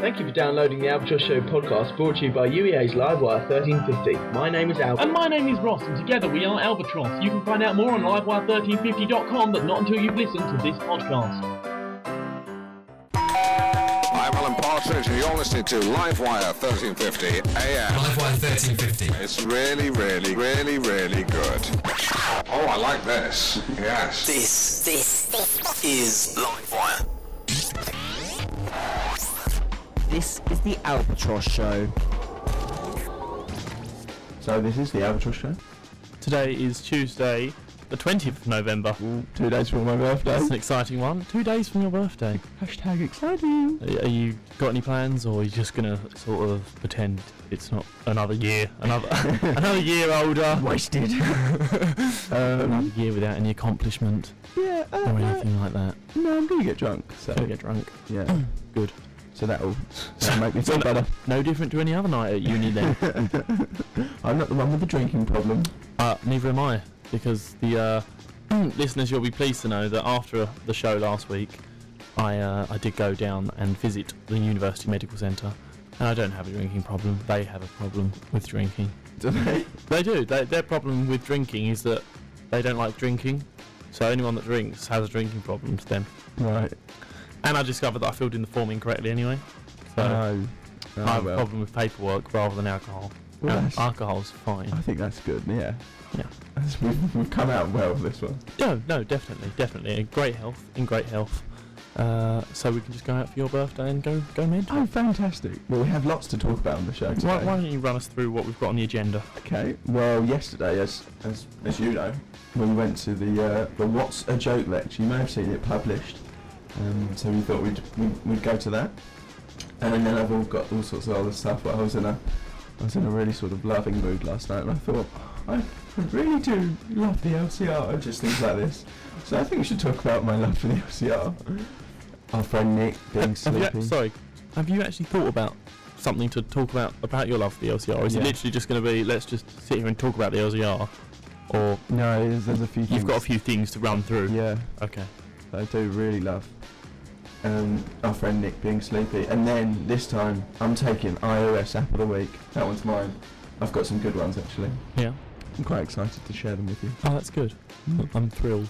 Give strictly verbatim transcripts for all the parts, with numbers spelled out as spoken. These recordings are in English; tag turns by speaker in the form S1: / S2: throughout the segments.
S1: Thank you for downloading the Albatross Show podcast, brought to you by U E A's Livewire thirteen fifty. My name is Albert.
S2: And my name is Ross, and together we are Albatross. You can find out more on livewire thirteen fifty dot com, but not until you've listened to this podcast.
S3: I'm Alan Partridge, and you're listening to Livewire thirteen fifty A M.
S4: Livewire thirteen fifty.
S3: It's really, really, really, really good. Oh, I like this. Yes.
S5: This, this, this is Livewire.
S6: This is the Albatross Show. So this is the Albatross Show.
S2: Today is Tuesday, the twentieth of November.
S6: Ooh, two days from my birthday.
S2: That's an exciting one. Two days from your birthday.
S6: Hashtag exciting.
S2: Are, are you got any plans, or are you just gonna sort of pretend it's not another year, another another year older,
S6: Wasted.
S2: another
S6: um,
S2: year without any accomplishment
S6: yeah. Uh,
S2: or
S6: uh,
S2: anything like that?
S6: no, I'm gonna get drunk. So
S2: Gonna get drunk.
S6: yeah.
S2: Good.
S6: So that'll, that'll make me feel better.
S2: No different to any other night at uni then.
S6: I'm not the one with the drinking problem.
S2: Uh, neither am I, because the uh, listeners, you'll be pleased to know that after the show last week, I uh, I did go down and visit the University Medical Centre, and I don't have a drinking problem. They have a problem with drinking.
S6: Do they?
S2: They do. They, their problem with drinking is that they don't like drinking, so anyone that drinks has a drinking problem to them.
S6: Right.
S2: And I discovered that I filled in the form incorrectly anyway, so
S6: No. Oh,
S2: I have
S6: well.
S2: a problem with paperwork rather than alcohol.
S6: Well,
S2: Al-
S6: that's-
S2: alcohol's fine.
S6: I think that's good. Yeah.
S2: Yeah.
S6: That's, we've, we've come out well with this one.
S2: No, no, definitely, definitely. In great health, in great health. Uh, so we can just go out for your birthday and go go mental.
S6: Oh, fantastic. Well, we have lots to talk about on the show today.
S2: Why, why don't you run us through what we've got on the agenda?
S6: Okay. Well, yesterday, as as as you know, we went to the uh, the What's a Joke lecture. You may have seen it published. Um, so we thought we'd, we'd we'd go to that. And then I've all got all sorts of other stuff. But I was in a I was in a really sort of loving mood last night, and I thought I really do love the L C R and just things like this. So I think we should talk about my love for the L C R. Our friend Nick being
S2: Have you,
S6: sleepy.
S2: sorry, have you actually thought about something to talk about about your love for the L C R? Or is
S6: Yeah.
S2: it literally just going to be let's just sit here and talk about the L C R? Or
S6: No, there's, there's a few.
S2: you've
S6: things.
S2: got a few things to run through?
S6: Yeah.
S2: Okay.
S6: I do really love um, our friend Nick being sleepy. And then this time I'm taking iOS app of the week. That one's mine. I've got some good ones actually.
S2: Yeah.
S6: I'm quite excited to share them with you.
S2: Oh, that's good. I'm thrilled.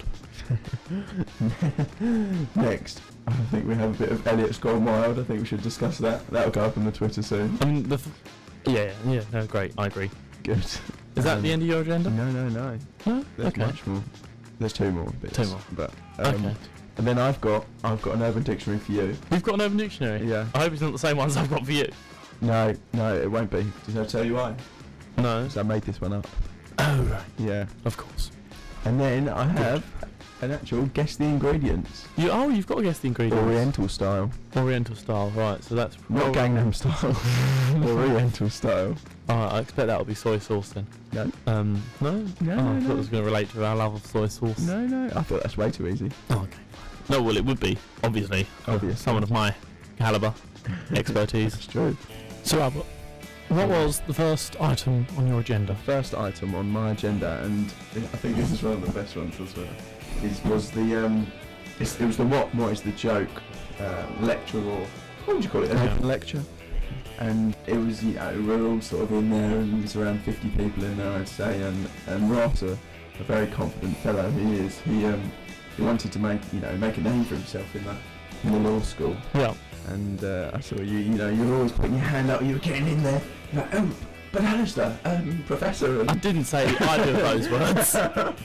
S6: Next, I think we have a bit of Elliot's Gone Wild. I think we should discuss that. That'll go up on the Twitter soon.
S2: I mean, the f- yeah, yeah, no, great. I agree.
S6: Good.
S2: Is that
S6: Um,
S2: the end of your agenda?
S6: No, no, no.
S2: No.
S6: There's
S2: Okay.
S6: much more. There's two more bits.
S2: Two more.
S6: But um,
S2: Okay.
S6: and then I've got I've got an Urban Dictionary for you.
S2: You've got an Urban Dictionary.
S6: Yeah.
S2: I hope it's not the same ones I've got for you.
S6: No, no, it won't be. Did I tell you why?
S2: No.
S6: Because I made this one up.
S2: Oh right.
S6: Yeah.
S2: Of course.
S6: And then I have an actual guess the ingredients.
S2: You oh, you've got to guess the ingredients.
S6: Oriental style.
S2: Oriental style, right? So that's
S6: Not
S2: oh,
S6: Gangnam style. Oriental style.
S2: Alright, I expect that will be soy sauce then.
S6: No.
S2: Um, no.
S6: No,
S2: oh,
S6: no,
S2: I thought
S6: no.
S2: it was going to relate to our love of soy sauce.
S6: No, no. I thought that's way too easy.
S2: Oh, okay. No, well, it would be obviously.
S6: Obviously.
S2: Someone of my caliber, expertise.
S6: That's true.
S2: So, Albert, what was the first item on your agenda?
S6: First item on my agenda, and I think this is one of the best ones as well, is was the um, it's, it was the what what is the joke uh, lecture, or what would you call it? An
S2: Yeah.
S6: open lecture. And it was, you know, we're all sort of in there, and there's around fifty people in there, I'd say, and and Ross, a, a very confident fellow he is, he um he wanted to make you know make a name for himself in the in the law school.
S2: Yeah.
S6: And uh, I saw you, you know, you were always putting your hand up, you were getting in there, you're like, oh, but Alistair, um, Professor. And
S2: I didn't say either of those words.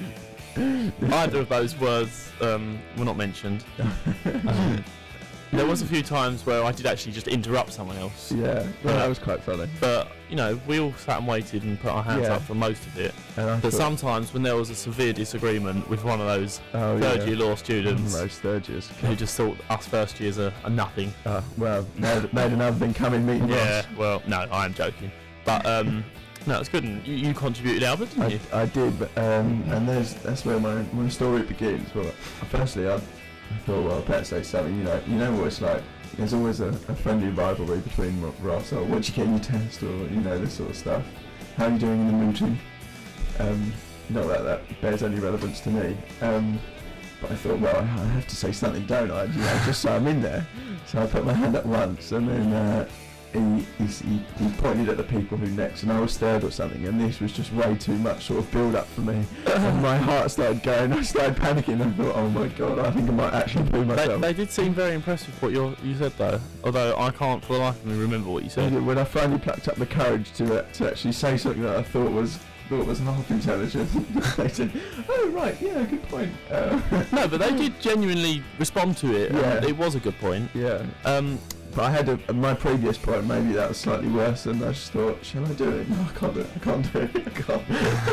S2: Either of those words um, were not mentioned. Um, there was a few times where I did actually just interrupt someone else.
S6: Yeah, well, that was quite funny.
S2: But, you know, we all sat and waited and put our hands
S6: Yeah.
S2: up for most of it.
S6: And I
S2: But
S6: thought,
S2: sometimes when there was a severe disagreement with one of those
S6: oh,
S2: third
S6: yeah.
S2: year law students
S6: Most third years.
S2: who just thought us first years are, are nothing.
S6: Uh, well, made, made another thing come in meeting
S2: Yeah,
S6: Ross.
S2: well, no, I am joking. But, um, no, it's good. And you, you contributed, Albert, didn't
S6: I,
S2: you?
S6: I did, but, um, and there's that's where my, my story begins. Well, firstly, I, I thought, well, I better say something, you know, you know what it's like. There's always a, a friendly rivalry between Ro- Ross, or what'd you get in your test, or, you know, this sort of stuff. How are you doing in the mooting? Um, not that that bears any relevance to me. Um, but I thought, well, I have to say something, don't I? You know, just so I'm in there. So I put my hand up once, and then uh, he, he's, he he pointed at the people who next, and I was third or something, and this was just way too much sort of build up for me. And my heart started going. I started panicking. I thought, oh my god, I think I might actually poo
S2: They,
S6: myself.
S2: they did seem very impressed with what you you said though, although I can't for the life of me remember what you said.
S6: When I finally plucked up the courage to uh, to actually say something that I thought was thought was half intelligent, they said, "Oh right, yeah, good point." Uh,
S2: No, but they did genuinely respond to it.
S6: Yeah.
S2: And it was a good point.
S6: yeah.
S2: Um,
S6: But I had a, my previous point, maybe that was slightly worse, and I just thought, shall I do it? No, I can't do it. I can't do it. I can't.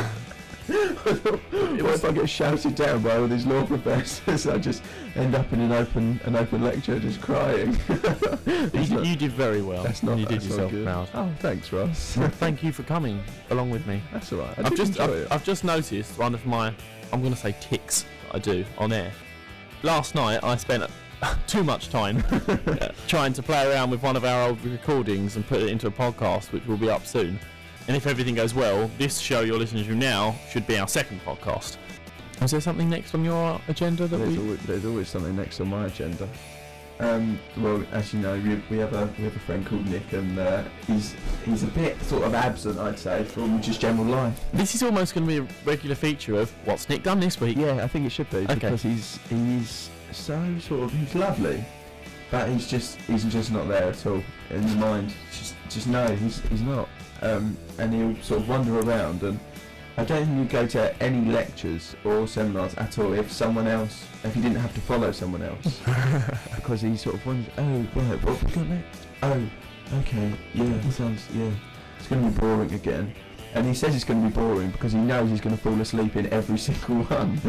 S6: What if I get shouted down by all these law professors? I just end up in an open an open lecture just crying.
S2: you,
S6: That's not-
S2: you did very well.
S6: That's not.
S2: You did
S6: that's not
S2: yourself
S6: good.
S2: proud.
S6: Oh, thanks, Ross.
S2: Thank you for coming along with me.
S6: That's all right. I
S2: I've
S6: did
S2: just
S6: enjoy
S2: I've,
S6: it.
S2: I've just noticed one of my I'm gonna say tics that I do on air. Last night I spent too much time uh, trying to play around with one of our old recordings and put it into a podcast, which will be up soon. And if everything goes well, this show you're listening to now should be our second podcast. Is there something next on your agenda that
S6: There's
S2: we?
S6: always, there's always something next on my agenda. Um, well, as you know, we, we have a we have a friend called Nick, and uh, he's he's a bit sort of absent, I'd say, from just general life.
S2: This is almost going to be a regular feature of what's Nick done this week.
S6: Yeah, I think it should be
S2: Okay.
S6: because he's he's so sort of he's lovely, but he's just he's just not there at all in the mind. Just just no, he's he's not. Um, and he'll sort of wander around, and I don't think he'd go to any lectures or seminars at all if someone else, if he didn't have to follow someone else, because he sort of wonders, oh right, what have we got next? Oh, okay, yeah, that sounds yeah, it's going to be boring again. And he says it's going to be boring because he knows he's going to fall asleep in every single one.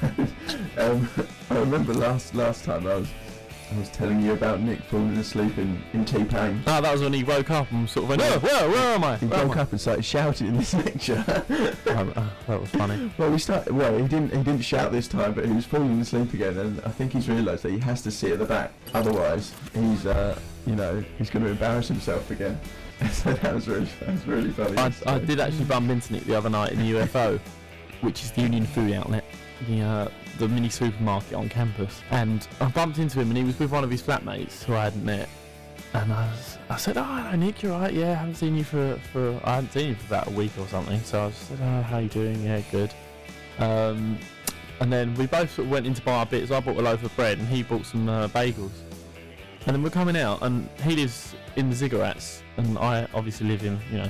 S6: um, I remember last last time I was I was telling you about Nick falling asleep in, in T-Pain.
S2: Oh, that was when he woke up and sort of went, whoa, whoa, where am I?
S6: He
S2: Where am
S6: woke
S2: I?"
S6: up and started shouting in this lecture.
S2: Oh, uh, that was funny.
S6: Well, we started. Well, he didn't. He didn't shout this time, but he was falling asleep again, and I think he's realised that he has to sit at the back. Otherwise, he's, uh, you know, he's going to embarrass himself again. So that was really, that was really funny.
S2: I,
S6: So-
S2: I did actually bump into Nick the other night in the U F O, which is the Union Food Outlet, the uh, the mini supermarket on campus. And I bumped into him, and he was with one of his flatmates who I hadn't met. And I, was, I said, "Oh, hello, Nick. You're right. Yeah, I haven't seen you for for I hadn't seen you for about a week or something." So I just said, "Oh, how you doing? Yeah, good." Um, and then we both sort of went in to buy our bits. I bought a loaf of bread, and he bought some uh, bagels. And then we're coming out, and he lives in the Ziggurats, and I obviously live in, you know,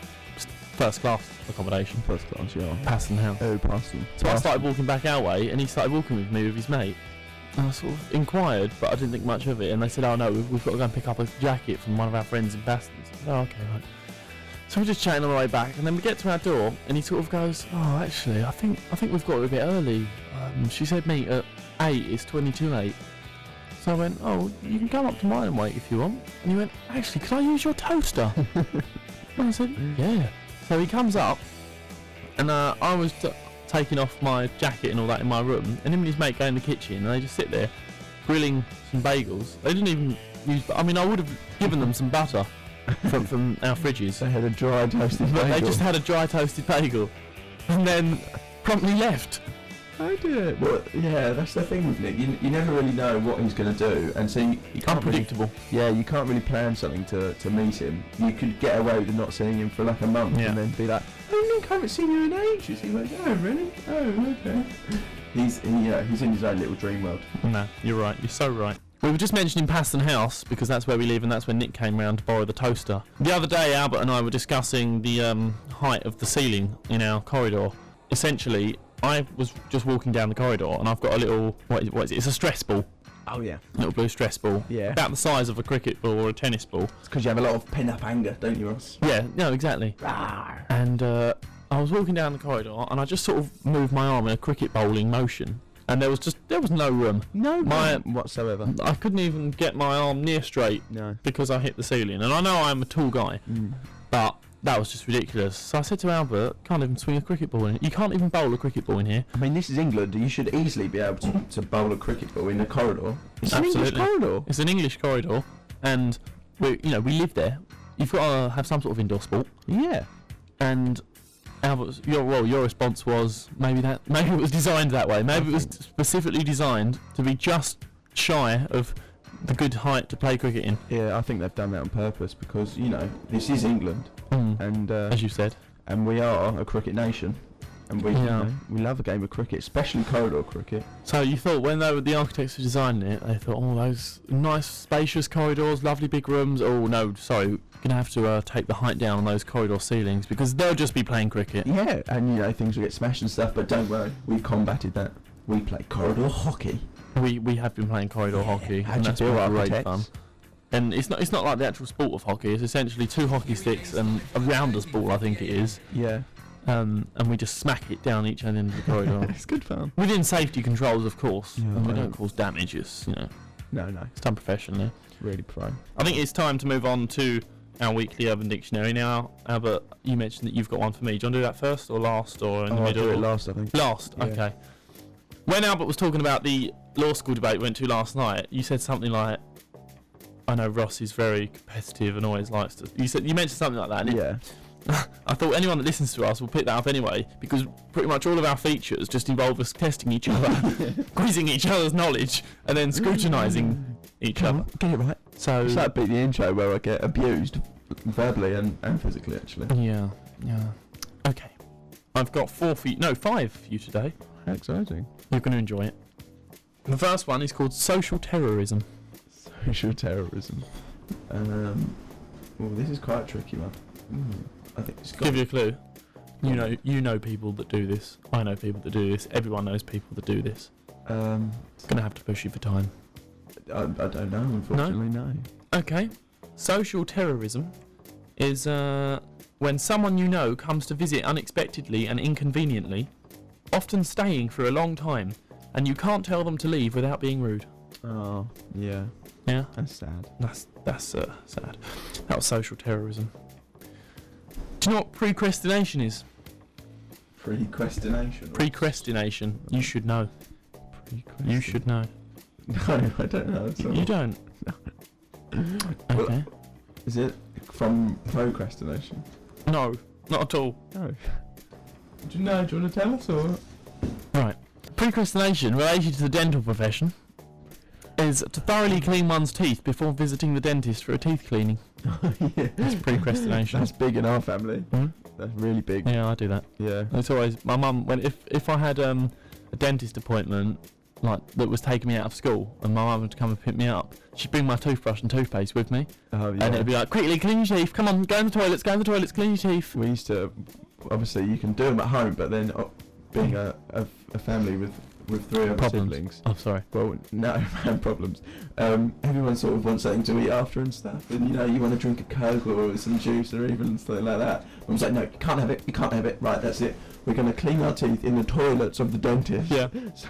S2: first class accommodation,
S6: First class, yeah.
S2: Paston House.
S6: Oh, Paston.
S2: So I started walking back our way, and he started walking with me with his mate. And I sort of inquired, but I didn't think much of it. And they said, "Oh no, we've, we've got to go and pick up a jacket from one of our friends in Paston." So I said, "Oh, okay, right." So we're just chatting on the way back, and then we get to our door, and he sort of goes, "Oh, actually, I think I think we've got it a bit early. Um, she said meet at eight. It's twenty-two eight." So I went, "Oh, you can come up to mine and wait if you want." And he went, "Actually, can I use your toaster?" And I said, "Yeah." So he comes up, and uh, I was t- taking off my jacket and all that in my room, and him and his mate go in the kitchen, and they just sit there grilling some bagels. They didn't even use. I mean, I would have given them some butter from from our fridges,
S6: They had a dry toasted
S2: but
S6: bagel.
S2: they just had a dry toasted bagel, and then promptly left.
S6: I did. Well, yeah, that's the thing with Nick. You, you never really know what he's going to do, and so you, you can't really,
S2: Unpredictable.
S6: yeah, you can't really plan something to, to meet him. You could get away with not seeing him for like a month,
S2: Yeah.
S6: and then be like, "Oh Nick, I haven't seen you in ages." He went, "Oh really? Oh okay." He's he, yeah, he's in his own little dream world.
S2: No, you're right. You're so right. We were just mentioning Paston House because that's where we live, and that's when Nick came round to borrow the toaster. The other day, Albert and I were discussing the um, height of the ceiling in our corridor. Essentially, I was just walking down the corridor, and I've got a little what is, what is it? It's a stress ball,
S6: Oh yeah,
S2: a little blue stress ball,
S6: Yeah.
S2: about the size of a cricket ball or a tennis ball.
S6: it's because you have a lot of pent up anger, don't you, Ross?
S2: Yeah, no, exactly. And uh, I was walking down the corridor, and I just sort of moved my arm in a cricket bowling motion, and there was just there was no room.
S6: No,
S2: My-
S6: whatsoever.
S2: I couldn't even get my arm near straight
S6: No.
S2: because I hit the ceiling. And I know I'm a tall guy,
S6: Mm.
S2: but that was just ridiculous. So I said to Albert, "Can't even swing a cricket ball in. You can't even bowl a cricket ball in here."
S6: I mean, this is England. You should easily be able to, to bowl a cricket ball in a corridor. It's an English
S2: Absolutely.
S6: corridor.
S2: It's an English corridor, and we, you know, we live there. You've got to have some sort of indoor sport,
S6: Yeah.
S2: and Albert's, your well, your response was maybe that maybe it was designed that way. Maybe it was specifically designed to be just shy of the good height to play cricket in.
S6: Yeah, I think they've done that on purpose because you know this is England,
S2: Mm.
S6: and uh,
S2: As you said.
S6: and we are a cricket nation, and we you
S2: Yeah.
S6: know, we love a game of cricket, especially corridor cricket.
S2: So you thought when they were, the architects were designing it, they thought, oh, those nice spacious corridors, lovely big rooms. Oh no, sorry, we're gonna have to uh, take the height down on those corridor ceilings because they'll just be playing cricket.
S6: Yeah, and you know things will get smashed and stuff, but don't worry, we've combated that. We play corridor hockey.
S2: We we have been playing corridor hockey,
S6: How'd
S2: and
S6: you
S2: that's
S6: feel,
S2: been great
S6: architects?
S2: fun. And it's not it's not like the actual sport of hockey. It's essentially two hockey sticks and a rounders ball, I think it is.
S6: Yeah,
S2: Um, and we just smack it down each end of the corridor
S6: it's good fun.
S2: within safety controls, of course.
S6: Yeah,
S2: and we
S6: well-
S2: don't cause damages. You know,
S6: No, no,
S2: it's done professionally.
S6: really pro.
S2: I think it's time to move on to our weekly Urban Dictionary now. Albert, you mentioned that you've got one for me. Do you want to do that first or last or in
S6: Oh,
S2: the
S6: I'll
S2: middle?
S6: do it last, I think.
S2: Last,
S6: Yeah.
S2: okay. When Albert was talking about the law school debate we went to last night, you said something like, I know Ross is very competitive and always likes to... You said you mentioned something like that, and it-
S6: Yeah,
S2: I thought anyone that listens to us will pick that up anyway, because pretty much all of our features just involve us testing each other, quizzing each other's knowledge, and then scrutinising each other.
S6: get it right.
S2: So...
S6: It's like beat the intro where I get abused verbally and, and physically, actually.
S2: Yeah, yeah. Okay. I've got four for you, no, five for you today.
S6: How exciting.
S2: You're going to enjoy it. The first one is called social terrorism.
S6: Social terrorism. Um, well, this is quite a tricky one. Mm, I think it's got.
S2: Give you a clue. You know, you know people that do this. I know people that do this. Everyone knows people that do this.
S6: Um,
S2: Gonna have to push you for time.
S6: I, I don't know. Unfortunately, no.
S2: Okay. Social terrorism is uh, when someone you know comes to visit unexpectedly and inconveniently, often staying for a long time, and you can't tell them to leave without being rude.
S6: Oh, yeah.
S2: Yeah.
S6: That's sad.
S2: That's that's uh, sad. That was social terrorism. Do you know what precrastination is?
S6: Precrastination.
S2: Precrastination. You should know. You should know.
S6: No, I don't know. at all.
S2: You don't.
S6: Well,
S2: Okay.
S6: Is it from procrastination?
S2: No, not at all.
S6: No. Do you know? Do you want to tell us or?
S2: Right. Precrastination, related to the dental profession, is to thoroughly clean one's teeth before visiting the dentist for a teeth cleaning.
S6: yeah.
S2: That's precrastination.
S6: That's big in our family.
S2: Hmm?
S6: That's really big.
S2: Yeah, I do that.
S6: Yeah.
S2: It's always my mum. When if if I had um a dentist appointment like that was taking me out of school, and my mum would come and pick me up, she'd bring my toothbrush and toothpaste with me,
S6: Oh yeah.
S2: and it'd be like, quickly clean your teeth. Come on, go in the toilets. Go in the toilets. Clean your teeth.
S6: We used to, obviously you can do them at home, but then uh, being a, a, a family with, with three other
S2: Problems.
S6: siblings,
S2: Oh, sorry.
S6: well, no, man, problems. Um, everyone sort of wants something to eat after and stuff, and you know, you want to drink a Coke or some juice or even something like that. Mum's like, no, you can't have it, you can't have it, right, that's it. We're going to clean our teeth in the toilets of the dentist.
S2: Yeah.
S6: So,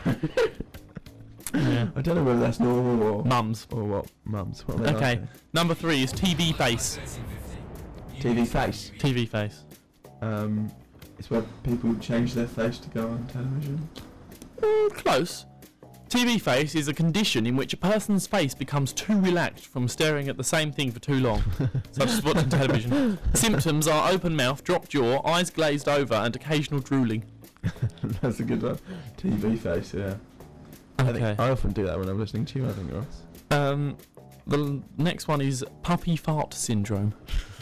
S2: Yeah.
S6: I don't know whether that's normal or,
S2: Mums.
S6: or what, mums. What they
S2: Okay.
S6: like
S2: Number three is T V face.
S6: to- T V face.
S2: T V face.
S6: Um, it's where people change their face to go on television.
S2: Uh, close. T V face is a condition in which a person's face becomes too relaxed from staring at the same thing for too long, such as watching television. Symptoms are open mouth, dropped jaw, eyes glazed over, and occasional drooling.
S6: That's a good one. T V face, yeah. I,
S2: Okay.
S6: think I often do that when I'm listening to you, I think, Ross.
S2: Um, the l- next one is puppy fart syndrome.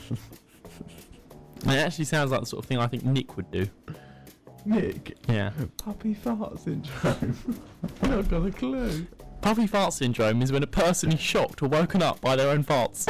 S2: It actually sounds like the sort of thing I think Nick would do.
S6: Nick,
S2: Yeah.
S6: puppy fart syndrome. I've not got a clue.
S2: Puppy fart syndrome is when a person is shocked or woken up by their own farts.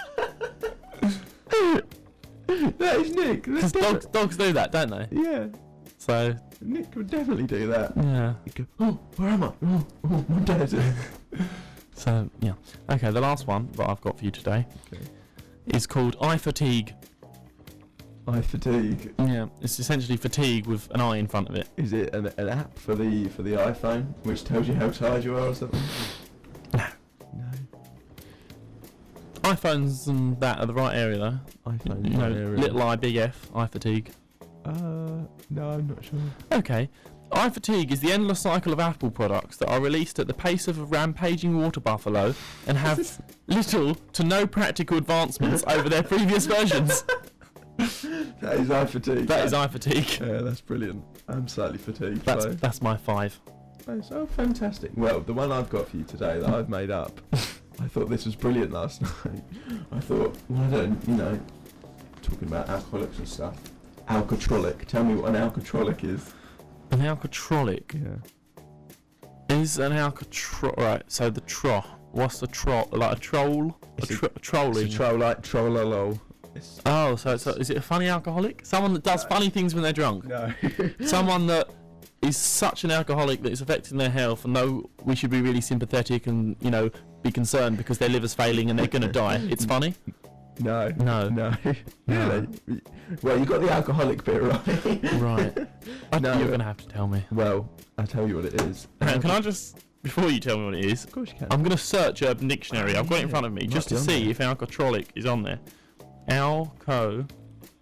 S6: That is Nick.
S2: Because
S6: That's
S2: dogs, dogs do that, don't they?
S6: yeah,
S2: So,
S6: Nick would definitely do that.
S2: yeah.
S6: He'd go, oh, where am I? Oh, oh my dad.
S2: So, yeah. Okay, the last one that I've got for you today
S6: Okay.
S2: is called eye fatigue.
S6: Eye fatigue.
S2: Yeah, it's essentially fatigue with an eye in front of it.
S6: Is it an, an app for the for the iPhone which tells you how tired you are or something?
S2: No.
S6: No.
S2: iPhones and that are the right area though.
S6: iPhone.
S2: You know,
S6: area.
S2: little I, big F, eye fatigue.
S6: Uh, no, I'm not sure.
S2: Okay. Eye fatigue is the endless cycle of Apple products that are released at the pace of a rampaging water buffalo and have little to no practical advancements over their previous versions.
S6: That is eye fatigue.
S2: That is eye fatigue.
S6: Yeah, that's brilliant. I'm slightly fatigued.
S2: That's
S6: so.
S2: that's my five.
S6: That's oh, fantastic. Well, the one I've got for you today that I've made up, I thought this was brilliant last night. I thought, well, I don't, you know, talking about alcoholics and stuff. Alcotrolic. Tell me what an alcotrolic is.
S2: An alcotrolic
S6: Yeah.
S2: is an alcatro. Right. So the tro. What's the tro? Like a troll? A,
S6: It's a-
S2: tro- trolling.
S6: It's a troll like trollolo. It's
S2: Oh, so it's a, is it a funny alcoholic? Someone that does funny things when they're drunk.
S6: no.
S2: Someone that is such an alcoholic that it's affecting their health, and though we should be really sympathetic and, you know, be concerned because their liver's failing and they're going to die. It's funny?
S6: No.
S2: No.
S6: No.
S2: No.
S6: Really? Well, you got the alcoholic bit right.
S2: Right. I,
S6: No.
S2: You're going to have to tell me.
S6: Well, I'll tell you what it is.
S2: Hang on, can I just, before you tell me what it is,
S6: Of course you can.
S2: I'm going to search Urban Dictionary. I've got it in front of me
S6: Might
S2: just
S6: be
S2: to
S6: on
S2: see
S6: there.
S2: if alcotrolic is on there. Alcotrolic.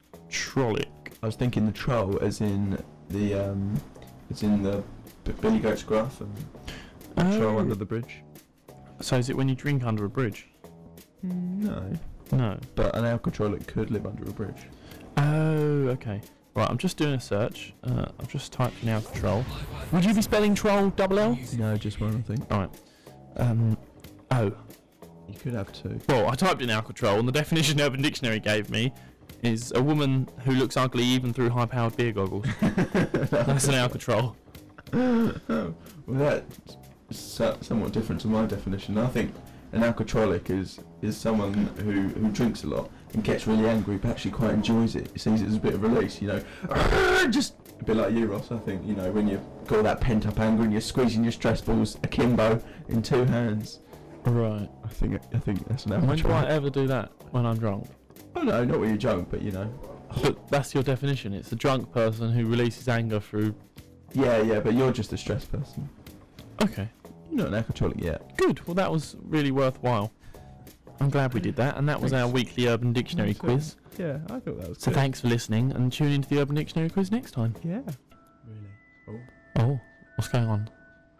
S6: I was thinking the troll, as in the um, as in the B- Billy Goat's Gruff and the troll
S2: Oh.
S6: under the bridge.
S2: So is it when you drink under a bridge?
S6: No,
S2: No.
S6: but an alcotrolic could live under a bridge.
S2: Oh, okay. Right, I'm just doing a search. Uh, I've just typed in Alcotrol. Would you be spelling troll double L?
S6: No, just one, I think.
S2: Alright. Um, oh.
S6: You could have two.
S2: Well, I typed in Alcotrol, and the definition Urban Dictionary gave me is a woman who looks ugly even through high-powered beer goggles. That's an Alcotrol.
S6: Oh, well, that's so- somewhat different to my definition. I think an alcotrolic is is someone who, who drinks a lot and gets really angry, but actually quite enjoys it. He sees it as a bit of release, you know. Just a bit like you, Ross. I think, you know, when you've got all that pent-up anger and you're squeezing your stress balls akimbo in two hands.
S2: Right.
S6: I think I think that's an
S2: When do I
S6: alcotrolic.
S2: ever do that? When I'm drunk?
S6: Oh no, not when you're drunk, but you know.
S2: But that's your definition. It's a drunk person who releases anger through...
S6: Yeah, yeah, but you're just a stressed person.
S2: Okay.
S6: You're not an alcotrolic yet.
S2: Good. Well, that was really worthwhile. I'm glad we did that, and that was our
S6: Thanks.
S2: weekly Urban Dictionary
S6: Thanks,
S2: quiz.
S6: Yeah, I thought that was
S2: So thanks for listening, and tune into the Urban Dictionary quiz next time.
S6: Yeah. Really. Oh.
S2: Oh, what's going on?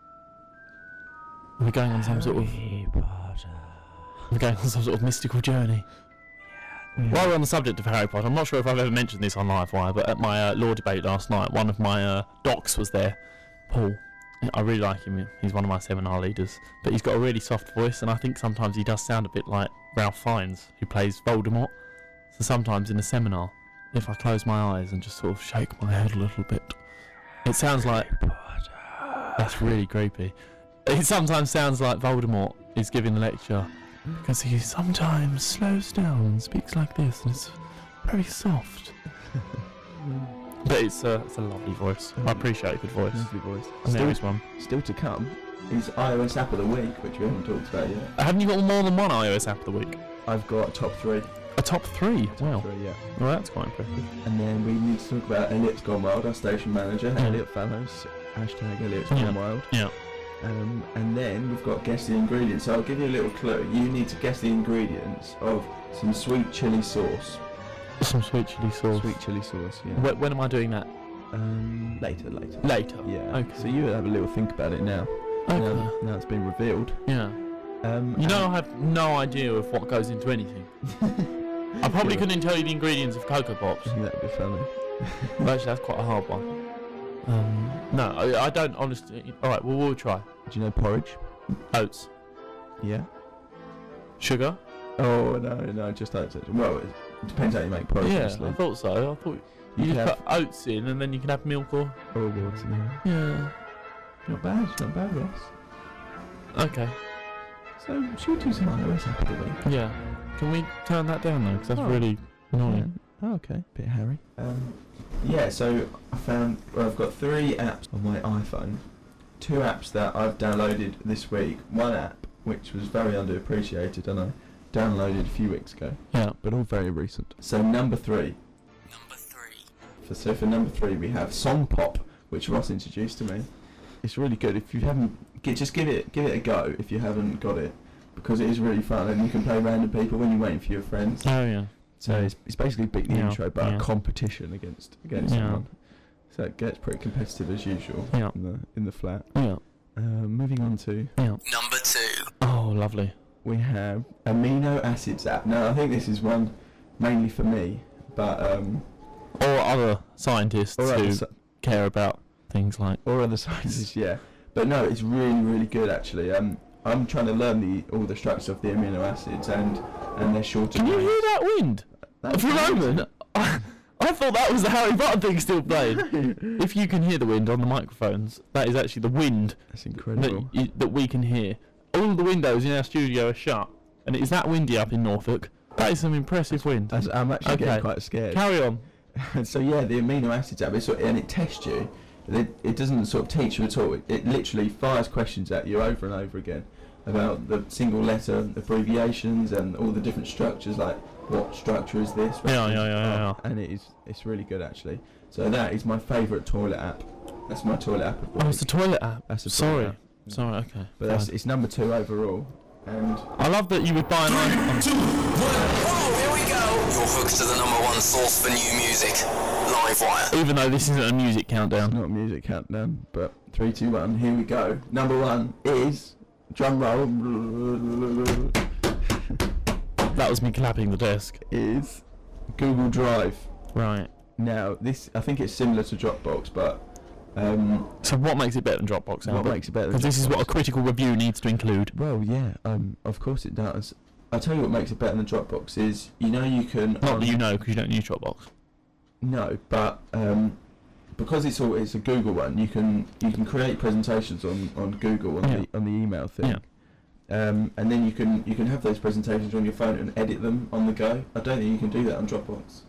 S2: We're going on some sort of... We're going on some sort of mystical journey. While we're on the subject of Harry Potter, I'm not sure if I've ever mentioned this on Livewire, but at my uh, law debate last night, one of my uh, docs was there, Paul. I really like him. He's one of my seminar leaders, but he's got a really soft voice, and I think sometimes he does sound a bit like Ralph Fiennes, who plays Voldemort. So sometimes in a seminar, if I close my eyes and just sort of shake my head a little bit, it sounds like... That's really creepy. It sometimes sounds like Voldemort is giving a lecture, because he sometimes slows down and speaks like this, and it's very soft. But it's a, it's a lovely voice. I appreciate a good voice.
S6: Lovely voice.
S2: And there
S6: Still,
S2: is one.
S6: still to come is iOS app of the week, which we haven't talked about yet.
S2: Haven't you got more than one iOS app of the week?
S6: I've got top three.
S2: A top three? Wow.
S6: Three, yeah.
S2: Well, that's quite impressive.
S6: And then we need to talk about Elliot's Gone Wild, our station manager,
S2: Yeah.
S6: Elliot Fallows. Hashtag Elliot's
S2: Yeah.
S6: Gone Wild.
S2: Yeah.
S6: Um, and then we've got guess the ingredients. So I'll give you a little clue. You need to guess the ingredients of some sweet chili sauce.
S2: Some sweet chili sauce.
S6: Sweet chili sauce, yeah.
S2: When, when am I doing that?
S6: Um, later, later.
S2: Later.
S6: Yeah.
S2: Okay.
S6: So you have a little think about it now.
S2: Okay.
S6: Now, now it's been revealed.
S2: Yeah.
S6: Um,
S2: You know, I
S6: and-
S2: have no idea of what goes into anything. I probably
S6: Yeah.
S2: couldn't tell you the ingredients of Cocoa Pops.
S6: I think that'd be funny.
S2: But actually, that's quite a hard one. Um, no, I, I don't honestly. All right, well, we'll try.
S6: Do you know porridge?
S2: Oats,
S6: Yeah.
S2: sugar.
S6: Oh no, no, just oats. Well, it depends how you make porridge.
S2: Yeah,
S6: obviously.
S2: I thought so. I thought
S6: You
S2: you,
S6: could
S2: just
S6: have-
S2: put oats in, and then you can have milk or.
S6: Or awards, yeah.
S2: Yeah.
S6: Not bad, not bad, Ross.
S2: Okay.
S6: So should we do some iOS app of the week?
S2: Yeah. Can we turn that down though? Because that's
S6: Oh.
S2: really annoying.
S6: Oh, okay. Bit hairy. Um, yeah, so I found, well, I've got three apps on my iPhone. Two apps that I've downloaded this week. One app, which was very underappreciated, and I downloaded a few weeks ago.
S2: Yeah.
S6: But all very recent. So number three.
S5: Number three.
S6: For, so for number three, we have Song Pop, which Ross introduced to me. It's really good. If you haven't, gi- just give it give it a go if you haven't got it, because it is really fun, and you can play random people when you're waiting for your friends.
S2: Oh yeah.
S6: So it's, it's basically beat the
S2: Yeah,
S6: intro, but
S2: yeah.
S6: a competition against against
S2: Yeah.
S6: someone. So it gets pretty competitive as usual
S2: Yeah.
S6: in the in the flat.
S2: Yeah.
S6: Uh, moving on to,
S2: Yeah.
S5: Number two.
S2: Oh, lovely.
S6: we have Amino Acids app. Now I think this is one mainly for me, but um,
S2: Or other scientists
S6: or other,
S2: who
S6: sci-
S2: care about things like.
S6: or other sciences, yeah. But no, it's really, really good actually. Um, I'm trying to learn the all the structures of the amino acids and and their shorter.
S2: Can you
S6: names.
S2: hear that wind?
S6: That's
S2: For a
S6: amazing.
S2: moment, I, I thought that was the Harry Potter thing still playing. If you can hear the wind on the microphones, that is actually the wind
S6: That's
S2: that,
S6: incredible.
S2: y- that we can hear. All of the windows in our studio are shut, and it is that windy up in Norfolk. That is some impressive wind.
S6: That's- I'm actually
S2: Okay.
S6: getting quite scared.
S2: Carry on.
S6: So yeah, the amino acids app, it's sort and it tests you. It, it doesn't sort of teach you at all. It, it literally fires questions at you over and over again about the single letter abbreviations and all the different structures, like what structure is this?
S2: Yeah, yeah, yeah, yeah, yeah.
S6: And it is, it's really good actually. So that is my favourite toilet app. That's my toilet app of the
S2: Oh, it's the
S6: week.
S2: toilet app.
S6: That's the
S2: Sorry.
S6: toilet app.
S2: Sorry, okay.
S6: But that's
S2: fine.
S6: it's number two overall. And
S2: I love that you would buy an iPhone.
S5: Oh, here we go. You're hooked to the number one source for new music. Livewire.
S2: Even though this isn't a music
S6: it's
S2: countdown.
S6: not a music countdown, but three, two, one, here we go. Number one is drum roll.
S2: That was me clapping the desk.
S6: Is Google Drive.
S2: Right.
S6: Now, this I think it's similar to Dropbox, but um,
S2: So what makes it better than Dropbox?
S6: what
S2: Albert?
S6: makes it better? than
S2: Because this is what a
S6: Dropbox?
S2: critical review needs to include.
S6: Well, yeah, um, of course it does. I'll tell you what makes it better than Dropbox is you know you can.
S2: Not
S6: um,
S2: that you know, because you don't use Dropbox.
S6: No, but um, because it's all it's a Google one, you can you can create presentations on, on Google on
S2: Yeah.
S6: the on the email thing.
S2: Yeah.
S6: Um, and then you can you can have those presentations on your phone and edit them on the go. I don't think you can do that on Dropbox.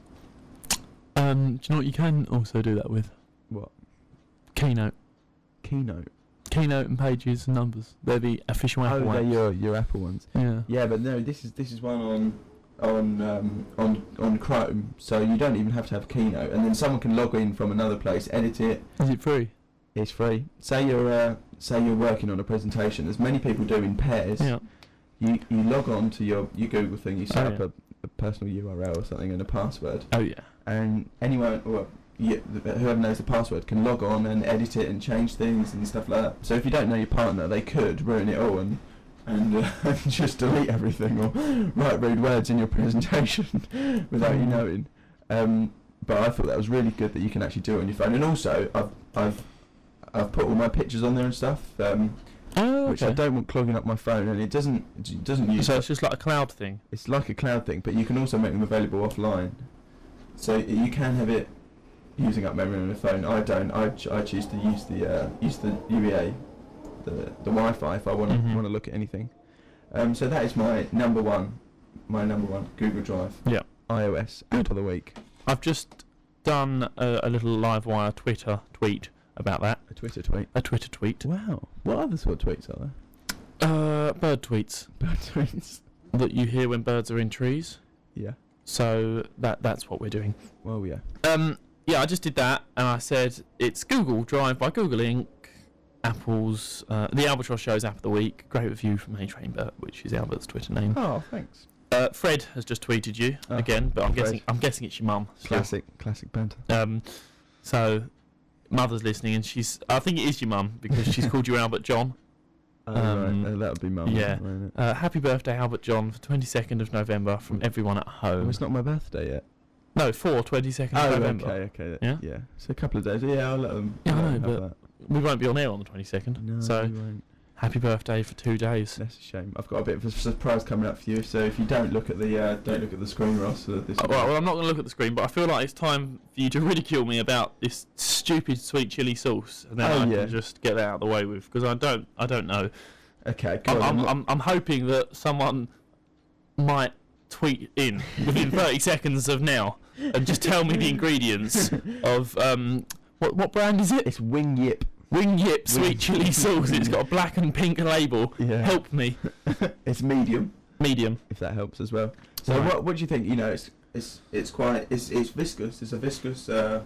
S2: Um, do you know what you can also do that with?
S6: What?
S2: Keynote.
S6: Keynote.
S2: Keynote and Pages and Numbers. They're the official
S6: Oh,
S2: Apple
S6: they're
S2: apps.
S6: your your Apple ones.
S2: Yeah.
S6: Yeah, but no, this is this is one on on um, on on Chrome, so you don't even have to have Keynote, and then someone can log in from another place, edit it.
S2: Is it free?
S6: It's free. Say you're uh, say you're working on a presentation, as many people do in pairs.
S2: Yeah.
S6: You you log on to your, your Google thing, you set
S2: Oh,
S6: up
S2: yeah.
S6: a, a personal U R L or something and a password,
S2: Oh yeah.
S6: and anyone or you, whoever knows the password can log on and edit it and change things and stuff like that. So if you don't know your partner, they could ruin it all and and uh, just delete everything or write rude words in your presentation without you knowing. Um, but I thought that was really good that you can actually do it on your phone. And also, I've I've I've put all my pictures on there and stuff, um,
S2: Oh,
S6: which I
S2: okay.
S6: don't want clogging up my phone. And it doesn't it doesn't use.
S2: So it's just like a cloud thing.
S6: It's like a cloud thing, but you can also make them available offline. So you can have it using up memory on your phone. I don't. I, ch- I choose to use the uh, use the U E A, the the Wi-Fi if I want to
S2: Mhm.
S6: want to look at anything. Um, so that is my number one, my number one Google Drive.
S2: Yeah.
S6: iOS app of the week.
S2: I've just done a, a little Livewire Twitter tweet about that.
S6: A Twitter tweet.
S2: A Twitter tweet.
S6: Wow. What other sort of tweets are there?
S2: Uh, bird tweets
S6: Bird tweets.
S2: that you hear when birds are in trees.
S6: Yeah.
S2: So that that's what we're doing.
S6: Well, yeah.
S2: Um, yeah, I just did that, and I said it's Google Drive by Google Incorporated. Apple's uh, the Albatross Show's app of the week. Great review from A Train Bert, which is Albert's Twitter name.
S6: Oh, thanks.
S2: Uh, Fred has just tweeted you
S6: Oh,
S2: again, but I'm
S6: Fred.
S2: guessing I'm guessing it's your mum. still.
S6: Classic, classic banter.
S2: Um, so mother's listening, and she's I think it is your mum because she's called you Albert John.
S6: Oh,
S2: Um,
S6: right. Uh, that would be mum.
S2: yeah.
S6: wouldn't it?
S2: Uh, happy birthday, Albert John, for twenty-second of November from everyone at
S6: Oh,
S2: home.
S6: it's not my birthday yet.
S2: No, for twenty-second of
S6: Oh,
S2: November.
S6: okay, okay.
S2: Yeah?
S6: Yeah. So a couple of days. Yeah, I'll let them.
S2: Yeah, I
S6: let
S2: know,
S6: them have
S2: but
S6: that.
S2: We won't be on air on the twenty-second.
S6: No,
S2: so
S6: you won't.
S2: happy birthday for two days.
S6: That's a shame. I've got a bit of a surprise coming up for you. So if you don't look at the uh, don't look at the screen, Ross. Uh, this
S2: Uh, well, well, I'm not going to look at the screen, but I feel like it's time for you to ridicule me about this stupid sweet chili sauce, and then
S6: Oh,
S2: I
S6: yeah.
S2: can just get that out of the way with, because I don't, I don't know.
S6: okay. Go
S2: I'm,
S6: on,
S2: I'm,
S6: then.
S2: I'm, I'm hoping that someone might tweet in within thirty seconds of now and just tell me the ingredients of um, what what brand is it?
S6: It's Wing Yip.
S2: Wing Yip
S6: Wing-
S2: sweet chili sauce. It's got a black and pink label.
S6: Yeah.
S2: Help me,
S6: It's medium,
S2: medium.
S6: if that helps as well. So
S2: Right.
S6: what what do you think? You know, it's it's it's quite it's it's viscous. It's a viscous uh,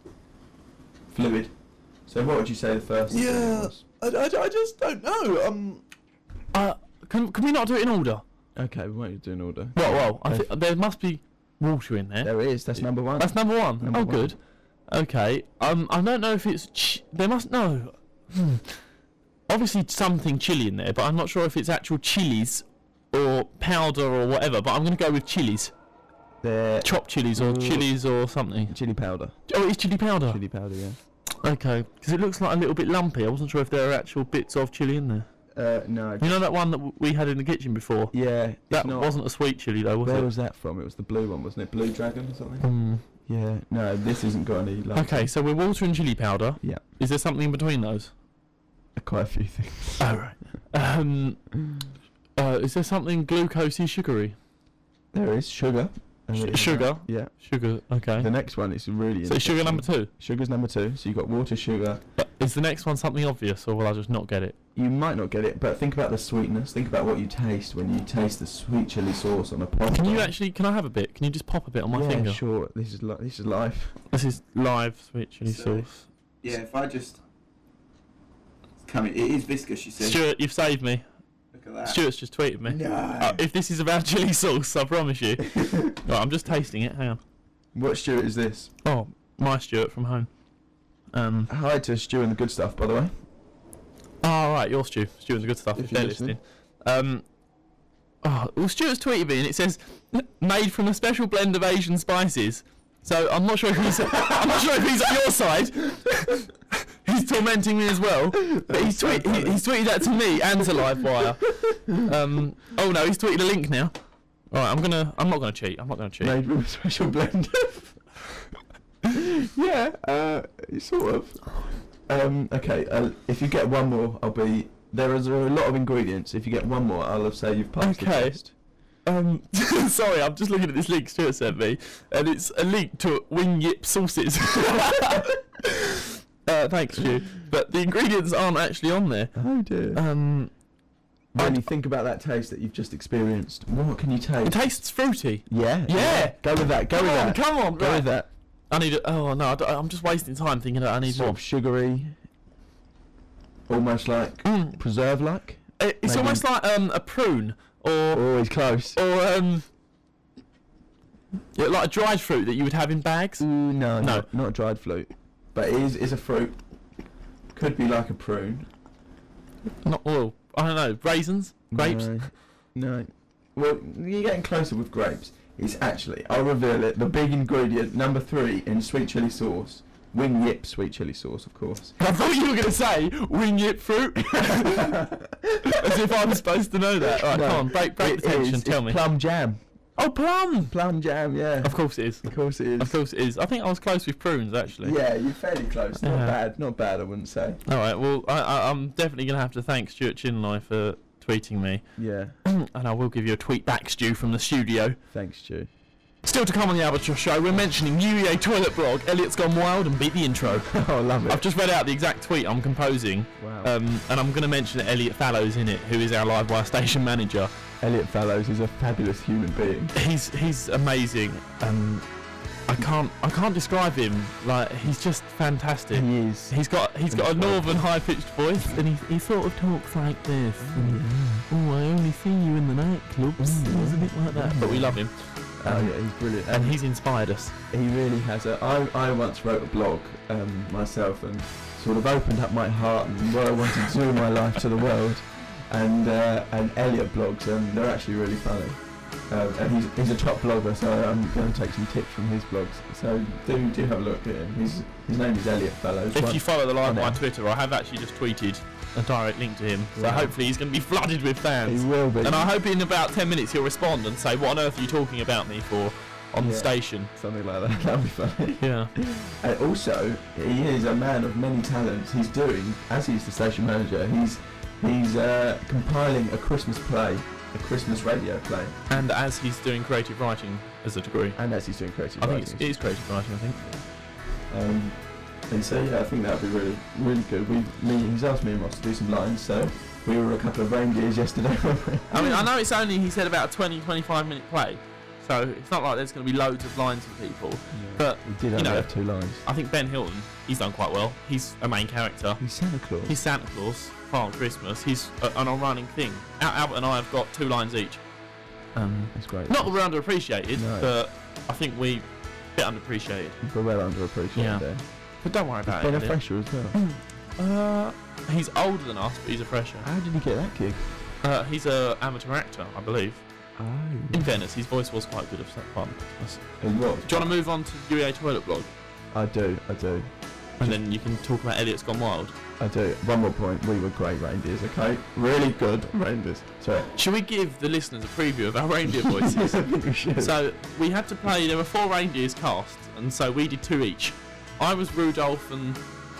S6: fluid. So what would you say the first? thing
S4: Yeah.
S6: was?
S4: I, I, I just don't know. Um,
S2: Uh, can can we not do it in order?
S6: Okay, we won't do an order.
S2: Well, well, I
S6: Uh,
S2: thi- there must be water in there.
S6: There is. That's number one.
S2: That's number one.
S6: Number
S2: oh,
S6: one.
S2: good. Okay. Um, I don't know if it's. Ch- there must no. Hmm. Obviously something chili in there, but I'm not sure if it's actual chilies or powder or whatever. But I'm going to go with chilies.
S6: They're
S2: Chopped chilies or
S6: Ooh.
S2: chilies or something.
S6: chili powder.
S2: Oh, it's chili powder.
S6: Chili powder, yeah.
S2: Okay, because it looks like a little bit lumpy. I wasn't sure if there are actual bits of chili in there.
S6: Uh, no.
S2: You know that one that w- we had in the kitchen before?
S6: Yeah. It's
S2: That
S6: not,
S2: wasn't a sweet chili though, was
S6: Where
S2: it?
S6: was that from? It was the blue one, wasn't it? Blue Dragon or something?
S2: Mm.
S6: Yeah. No, this hasn't got any. Like,
S2: Okay, so we're water and chili powder.
S6: Yeah.
S2: Is there something in between those?
S6: Quite a few things.
S2: Oh, right. Um, uh, is there something glucosey, sugary?
S6: There is sugar. And
S2: Sh-
S6: it is
S2: sugar?
S6: that. Yeah.
S2: Sugar, okay.
S6: The next one is really.
S2: So sugar number two.
S6: Sugar's number two. So you've got water, sugar.
S2: But is the next one something obvious, or will I just not get it?
S6: You might not get it, but think about the sweetness. Think about what you taste when you taste the sweet chili sauce on a pot.
S2: Can you actually? Can I have a bit? Can you just pop a bit on my
S6: yeah,
S2: finger?
S6: sure. This is li- this is life.
S2: This is live sweet chili
S6: So-
S2: sauce.
S6: Yeah, if I just. It's coming. It is viscous, she said.
S2: Stuart, you've saved me.
S6: Look at that.
S2: Stuart's just tweeted me.
S6: No.
S2: Uh, if this is about chili sauce, I promise you. Right, I'm just tasting it. Hang on.
S6: What Stuart is this?
S2: Oh, my Stuart from home. Um.
S6: Hi to Stu and the good stuff, by the way.
S2: Oh, right, you're Stu. Stu and the good stuff.
S6: If
S2: If,
S6: you're
S2: they're
S6: listening.
S2: listening. Um. Oh, well, Stuart's tweeted me and it says made from a special blend of Asian spices. So I'm not sure if he's I'm not sure if he's on your side. He's tormenting me as well. But he's, tweet, he, he's tweeted that to me and to Livewire. Um. Oh no, he's tweeted a link now. All right, I'm gonna. I'm not gonna cheat. I'm not gonna cheat.
S6: Made with a special blend. yeah, uh, sort of. Um, okay, uh, if you get one more, I'll be. There is a lot of ingredients. If you get one more, I'll say you've passed the
S2: Okay.
S6: test.
S2: Um, sorry, I'm just looking at this link Stuart sent me, and it's a link to Wing Yip sauces. uh, thanks, Stu. But the ingredients aren't actually on there.
S6: Oh dear.
S2: Um,
S6: when
S2: I-
S6: you think about that taste that you've just experienced, what can you taste?
S2: it tastes fruity.
S6: Yeah.
S2: Yeah.
S6: Go with that. Go
S2: Come
S6: with
S2: on,
S6: that.
S2: come on,
S6: Go
S2: right.
S6: with that.
S2: I need. A, oh no, I don't- I'm just wasting time thinking that I need
S6: Sort
S2: more.
S6: of sugary. Almost like
S2: Mm.
S6: preserve-like.
S2: It- it's
S6: maybe-
S2: almost like um a prune or
S6: Always close.
S2: or um yeah, like a dried fruit that you would have in bags.
S6: Ooh, no,
S2: No.
S6: Not, not dried fruit, but it is is a fruit. Could be like a prune.
S2: Not well, I don't know, raisins, grapes.
S6: No, no. Well, you're getting closer with grapes. It's actually, I'll reveal it, the big ingredient, number three in sweet chili sauce. Wing Yip sweet chili sauce, of course.
S2: I thought you were going to say wing yip fruit. As if I'm supposed to know that. Right,
S6: No,
S2: come on, break, break
S6: It
S2: the tension,
S6: is,
S2: tell
S6: it's
S2: me.
S6: plum jam.
S2: Oh, plum!
S6: Plum jam, yeah.
S2: Of course it is.
S6: Of course it is.
S2: Of course it is. I think I was close with prunes, actually.
S6: Yeah, you're fairly close. Not
S2: Yeah.
S6: bad, not bad, I wouldn't say.
S2: Alright, well, I, I, I'm definitely going to have to thank Stuart Chinloy for tweeting me.
S6: Yeah,
S2: And I will give you a tweet back, Stu, from the studio.
S6: thanks, Stu.
S2: Still to come on the Albatross Show, we're mentioning U E A Toilet Blog, Elliot's Gone Wild, and beat the intro.
S6: Oh, love it.
S2: I've just read out the exact tweet I'm composing.
S6: Wow.
S2: Um, and I'm going to mention that Elliot Fallows in it, who is our Livewire station manager.
S6: Elliot Fallows is a fabulous human being.
S2: He's he's amazing. Um, I can't I can't describe him. Like he's just fantastic.
S6: He is.
S2: He's got he's got a northern high pitched voice, and he he sort of talks like this. And, oh, I only see you in the nightclubs. It was a bit like that, but we love him.
S6: Oh
S2: Um,
S6: yeah, he's brilliant.
S2: and he's inspired us.
S6: He really has a. I, I once wrote a blog um, myself and sort of opened up my heart and what I wanted to do in my life to the world. And uh, and Elliot blogs and they're actually really funny. Um, and he's he's a top blogger, so I'm going to take some tips from his blogs. So do do have a look at him. He's, his name is Elliot Fallows.
S2: If
S6: One-
S2: you follow the live
S6: on
S2: on
S6: there.
S2: Twitter, I have actually just tweeted a direct link to him. So
S6: Wow.
S2: hopefully he's going to be flooded with
S6: he
S2: fans.
S6: will be.
S2: And I hope in about ten minutes he'll respond and say, "What on earth are you talking about me for on the
S6: Yeah.
S2: station?"
S6: Something like that. That'd be funny.
S2: Yeah.
S6: And also, he is a man of many talents. He's doing, as he's the station manager, he's he's uh, compiling a Christmas play, a Christmas radio play,
S2: And as he's doing creative writing as a degree.
S6: and as he's doing creative
S2: I think
S6: writing.
S2: it's, it is creative writing, I think.
S6: Um, and so yeah, I think that would be really, really good. We, me, he's asked me and Ross to do some lines, so we were a couple of reindeers yesterday, weren't we?
S2: I mean, I know it's only, he said, about a twenty, twenty-five minute play, so it's not like there's going to be loads of lines for people. But,
S6: He did
S2: you
S6: only
S2: know,
S6: have two lines.
S2: I think Ben Hilton, he's done quite well. He's a main character.
S6: He's Santa Claus.
S2: He's Santa Claus, Father Christmas. He's a, an on-running thing. Al- Albert and I have got two lines each. Um,
S6: That's great.
S2: not that we're underappreciated,
S6: No.
S2: but I think we a bit underappreciated.
S6: We're well underappreciated
S2: Yeah.
S6: there.
S2: But don't worry
S6: He's
S2: about
S6: been
S2: it.
S6: a
S2: Elliot.
S6: fresher as well.
S2: Uh, he's older than us, but he's a fresher.
S6: How did he get that gig?
S2: Uh, he's a amateur actor, I believe.
S6: Oh.
S2: In fairness, his voice was quite good of Father Christmas.
S6: And what?
S2: Do you want to move on to the U E A Toilet Blog?
S6: I do, I do.
S2: And then you can talk about Elliot's Gone Wild.
S6: I do. One more point. We were great reindeers, okay? Really good reindeers. Sorry.
S2: Should we give the listeners a preview of our reindeer voices?
S6: I think we should.
S2: So we had to play. There were four reindeers cast, and so we did two each. I was Rudolph and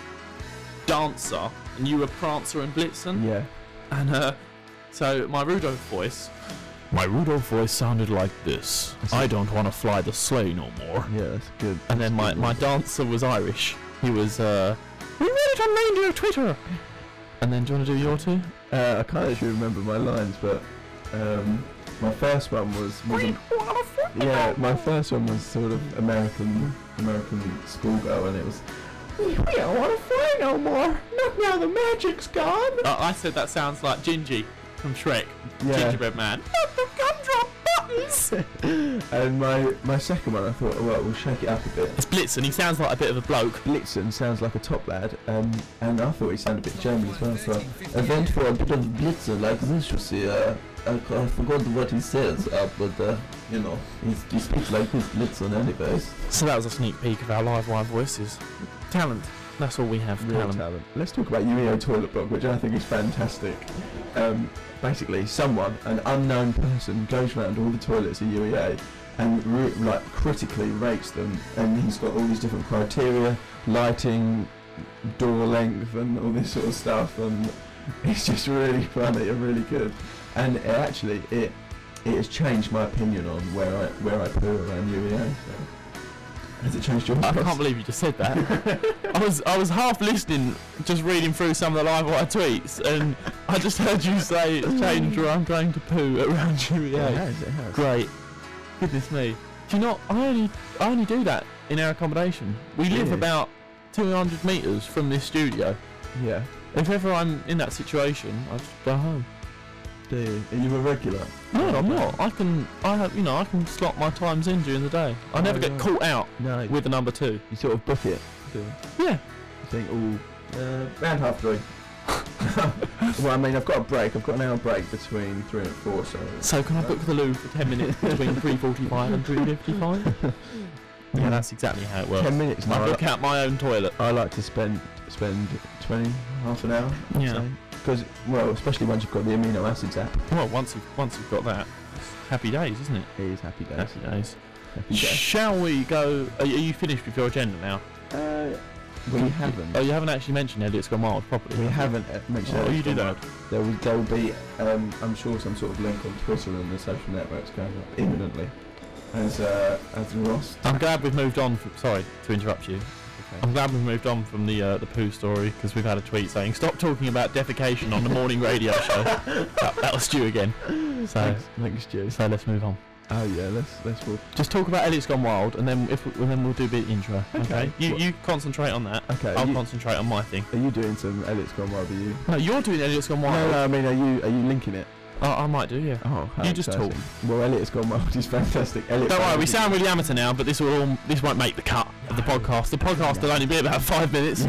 S2: Dancer, and you were Prancer and Blitzen.
S6: Yeah.
S2: And uh, so my Rudolph voice. My Rudolph voice sounded like this.
S6: That's
S2: I
S6: it.
S2: don't want to fly the sleigh no more.
S6: Yeah, that's good.
S2: And then my, my dancer was Irish. He was, uh, we read it on reindeer Twitter. And then do you want to do your two?
S6: Uh, I can't actually remember my lines, but um, my first one was... wasn't- yeah, my first one was sort of American American schoolgirl, and it was... We don't want to fly no more. Not now the magic's gone.
S2: Uh, I said that sounds like Gingy from Shrek.
S6: Yeah.
S2: Gingerbread Man. Not the gumdrop buttons!
S6: And my, my second one, I thought, well, we'll shake it up a bit.
S2: It's Blitzen. He sounds like a bit of a bloke.
S6: Blitzen sounds like a top lad, um, and I thought he sounded a bit German as well, so I went for a bit of Blitzen like this, you see. Uh, I, I forgot what he says, uh, but, uh, you know, he's, he speaks like this Blitzen anyways.
S2: So that was a sneak peek of our live wire voices. Talent. That's all we have.
S6: Real
S2: Talent.
S6: talent. Let's talk about U E O Toilet Blog, which I think is fantastic. Um, basically, someone, an unknown person, goes around all the toilets at U E A and re- like critically rates them, and he's got all these different criteria, lighting, door length, and all this sort of stuff, and it's just really funny and really good. And it actually, it it has changed my opinion on where I where I poo around U E A. So. Has it changed your?
S2: I can't believe you just said that. I was I was half listening, just reading through some of the live wire tweets, and I just heard you say it's changed where I'm going to poo around U E A.
S6: It has, it has.
S2: Great. Goodness me. Do you know, I only I only do that in our accommodation. We live
S6: Really?
S2: about two hundred metres from this studio.
S6: Yeah.
S2: If ever I'm in that situation, I just go home.
S6: Do you? Are you a regular?
S2: No, I'm not. I can, I have, you know, I can slot my times in during the day. I
S6: Oh,
S2: never get
S6: right.
S2: caught out
S6: No.
S2: with the number two.
S6: You sort of book it. Do you?
S2: Yeah.
S6: You think, oh, uh, round half three. Well, I mean, I've got a break. I've got an hour break between three and four, so.
S2: So can I book the loo for ten minutes between three forty-five and three fifty-five? Yeah, that's exactly how it works.
S6: Ten minutes.
S2: I
S6: No,
S2: book out my own toilet.
S6: I like to spend spend twenty, half an hour.
S2: Yeah.
S6: Because, well, especially once you've got the amino acids app.
S2: Well, once you've once you've got that, it's happy days, isn't it?
S6: It is happy days.
S2: Happy days.
S6: Happy days.
S2: Shall we go? Are you are you finished with your agenda now?
S6: Uh, we haven't.
S2: Oh, you haven't actually mentioned Elliot's Gone Wild properly.
S6: We haven't uh, mentioned.
S2: Oh,
S6: it.
S2: you do that.
S6: There will there will be, um, I'm sure, some sort of link on Twitter and the social networks going up imminently. As uh, as Ross.
S2: I'm glad we've moved on. From, sorry to interrupt you. I'm glad we've moved on from the uh, the poo story, because we've had a tweet saying stop talking about defecation on the morning radio show. that, that was Stu again. So
S6: Thanks, thanks, Stu.
S2: so let's move on.
S6: Oh yeah, let's let's walk.
S2: Just talk about Elliot's Gone Wild, and then if we, and then we'll do a bit intro. Okay.
S6: Okay.
S2: You
S6: What-
S2: you concentrate on that.
S6: Okay.
S2: I'll
S6: you,
S2: concentrate on my thing.
S6: are you doing some Elliot's Gone Wild? Are you?
S2: No, you're doing Elliot's Gone Wild.
S6: No, no. I mean, are you are you linking it?
S2: I, I might do, yeah.
S6: Oh, how
S2: You just
S6: exciting. Well, Elliot's Gone Wild is fantastic. Elliot
S2: Don't worry, we
S6: Fallon-
S2: sound really amateur now, but this will all this won't make the cut of the podcast. The podcast will only be about five minutes.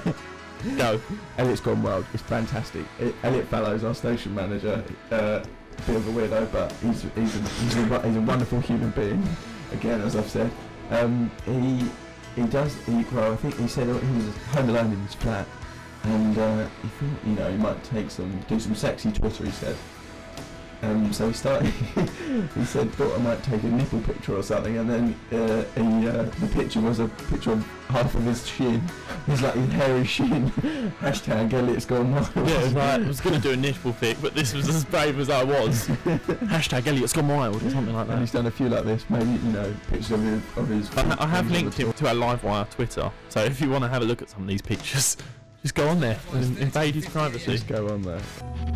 S2: Go.
S6: Elliot's Gone Wild is fantastic. I, Elliot Fallows, our station manager, uh, bit of a weirdo, but he's he's a, he's, a, he's a wonderful human being. Again, as I've said, um, he he does. He, well, I think he said he was home alone in his flat, and uh, he thought, you know, he might take some do some sexy Twitter. He said. Um, so he started. He said, "Thought I might take a nipple picture or something," and then uh, he, uh, the picture was a picture of half of his shin. He's like his hairy shin. Hashtag Elliot's Gone Wild.
S2: Yeah, it was like, I was going to do a nipple pic, but this was as brave as I was. Hashtag Elliot's Gone Wild or something like
S6: And he's
S2: that.
S6: done a few like this. Maybe, you know, pictures of his. Of his
S2: I, ha- I have
S6: friends on
S2: linked
S6: the
S2: him to our Livewire Twitter, so if you want to have a look at some of these pictures, just go on there and invade his privacy.
S6: Just go on there.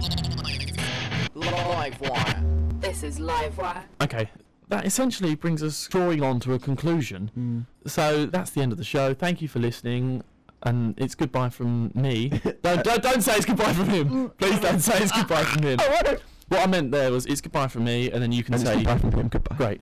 S5: Livewire.
S7: This is Livewire.
S2: Okay, that essentially brings us drawing on to a conclusion. So that's the end of the show. Thank you for listening, and it's goodbye from me. don't, don't don't say it's goodbye from him. Please don't say it's goodbye from him. What I meant there was it's goodbye from me, and then you can
S6: And it's
S2: say
S6: goodbye from him. Goodbye.
S2: great.